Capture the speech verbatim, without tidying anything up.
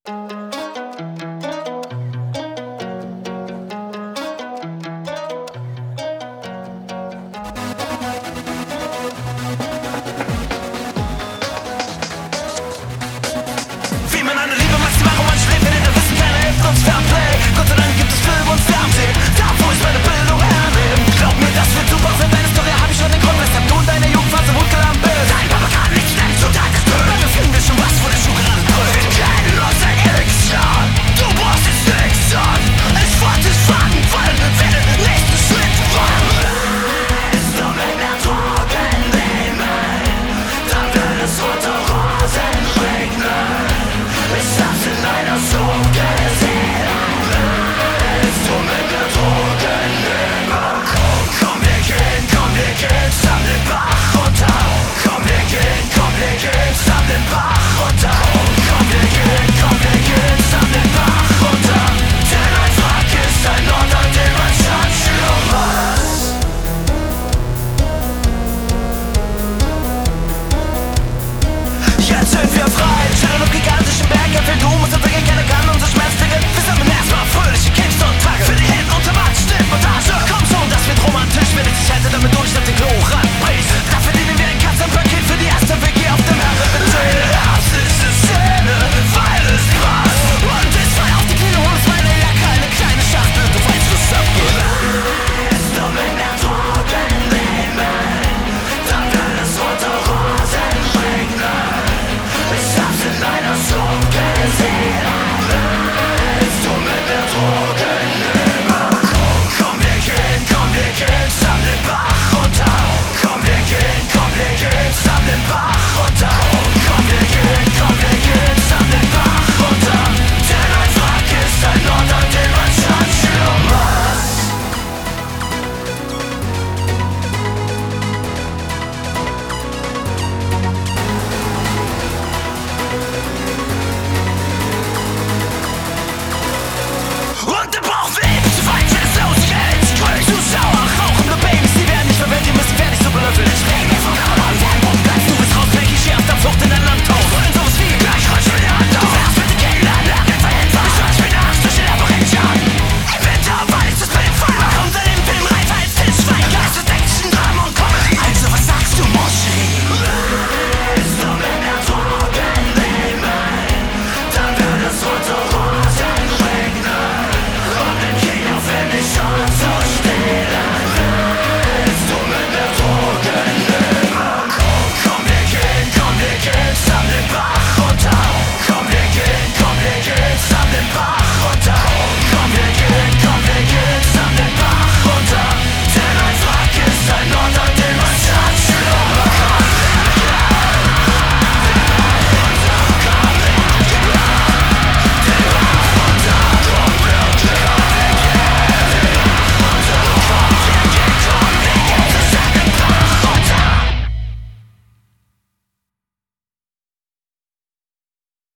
Wie man eine Liebe maximal und man schläft, wenn in der Wissen keiner hilft uns Fairplay. Gott sei Dank gibt es Film und Fernsehen, da wo ich meine Bildung hernehme. Glaub mir, das wird super, für deine Story hab ich schon den Grund, weshalb du in deiner Jugendphase wutgelangt bist. Dein Papa kann nichts nennen, so dein ist blöd. Wir finden wir schon was, wo der Schuh gerade drückt. Kein Loser Elixir, du brauchst jetzt nichts an. Ich wollte es fangen, weil wir den nächsten Schritt wollen. Es nur mit mehr Drogen nehmen, dann wird es rote Rosen regnen. Ich hab's in einer Suche.